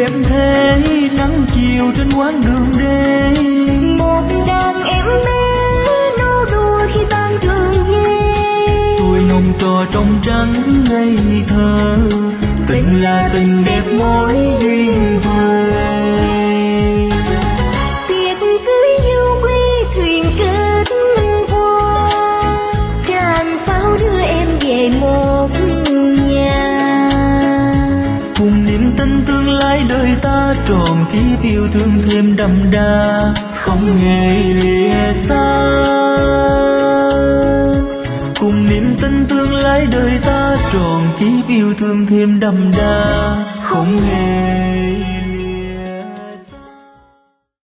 đêm thế nắng chiều trên quán đường đê. Một đàn em bé nô đùa khi tan trường về. Tuổi nồng trò trong trắng ngây thơ, tình là tình đẹp mối duyên vời. Tiệc cưới du quy thuyền kết qua, tràn pháo đưa em về một nhà. Cùng niềm tin tương lai đời ta tròn kiếp yêu thương thêm đậm đà, không hề lìa xa. Cùng niềm tin tương lai đời ta tròn kiếp yêu thương thêm đậm đà, không hề